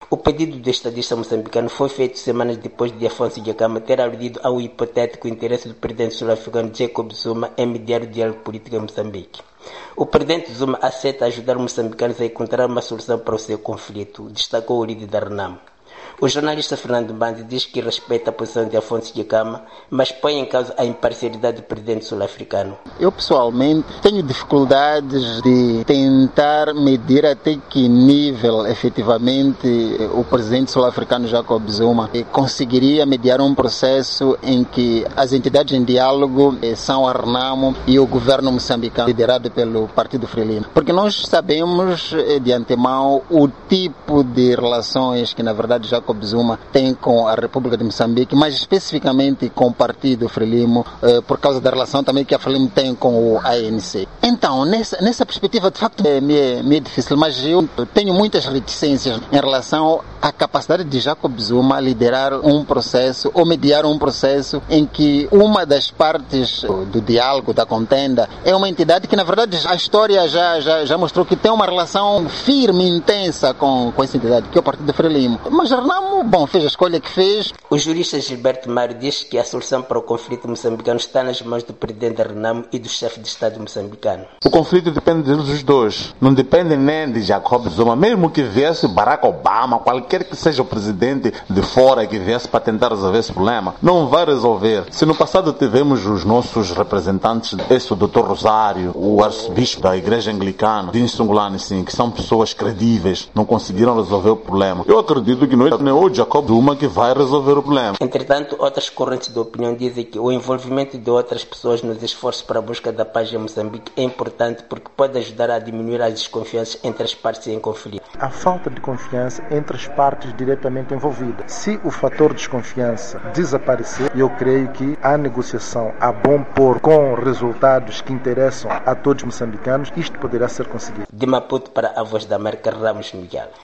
O pedido do estadista moçambicano foi feito semanas depois de Afonso Dhlakama ter aludido ao hipotético interesse do presidente sul-africano Jacob Zuma em mediar o diálogo político em Moçambique. O presidente Zuma aceita ajudar os moçambicanos a encontrar uma solução para o seu conflito, destacou o líder da Renamo. O jornalista Fernando Mbandi diz que respeita a posição de Afonso Dhlakama, mas põe em causa a imparcialidade do presidente sul-africano. Eu, pessoalmente, tenho dificuldades de tentar medir até que nível, efetivamente, o presidente sul-africano Jacob Zuma conseguiria mediar um processo em que as entidades em diálogo são a Renamo e o governo moçambicano, liderado pelo Partido Frelimo. Porque nós sabemos de antemão o tipo de relações que, na verdade, Jacob Zuma tem com a República de Moçambique, mas especificamente com o Partido Frelimo, por causa da relação também que a Frelimo tem com o ANC. Então, nessa perspectiva, de facto, me é difícil, mas eu tenho muitas reticências em relação à capacidade de Jacob Zuma liderar um processo ou mediar um processo em que uma das partes do diálogo, da contenda, é uma entidade que, na verdade, a história já mostrou que tem uma relação firme, intensa com essa entidade, que é o Partido Frelimo. Mas a Renamo, fez a escolha que fez. O jurista Gilberto Mário diz que a solução para o conflito moçambicano está nas mãos do presidente da Renamo e do chefe de Estado moçambicano. O conflito depende deles dois. Não depende nem de Jacob Zuma. Mesmo que viesse Barack Obama, qualquer que seja o presidente de fora que viesse para tentar resolver esse problema, não vai resolver. Se no passado tivemos os nossos representantes, o Dr. Rosário, o arcebispo da Igreja Anglicana, Dean Sungulani, sim, que são pessoas credíveis, não conseguiram resolver o problema. Eu acredito que não é o Jacob Zuma que vai resolver o problema. Entretanto, outras correntes de opinião dizem que o envolvimento de outras pessoas nos esforços para a busca da paz em Moçambique é importante porque pode ajudar a diminuir as desconfianças entre as partes em conflito. A falta de confiança entre as partes diretamente envolvidas. Se o fator desconfiança desaparecer, eu creio que a negociação a bom pôr com resultados que interessam a todos os moçambicanos, isto poderá ser conseguido. De Maputo para a Voz da América, Ramos Miguel.